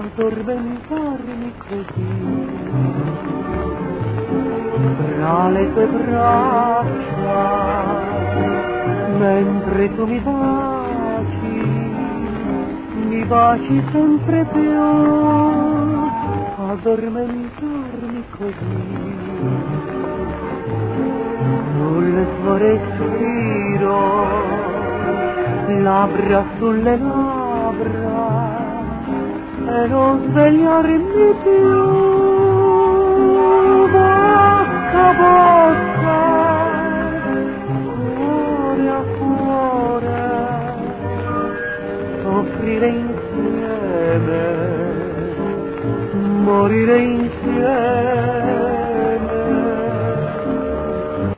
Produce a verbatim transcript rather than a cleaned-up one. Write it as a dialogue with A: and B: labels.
A: addormentarmi così tra le tue braccia, mentre tu mi baci, mi baci sempre più, addormentarmi così. Sul tuo respiro, labbra sulle labbra, e non svegliarmi più, bocca a bocca, cuore a cuore, soffrire insieme, morire insieme.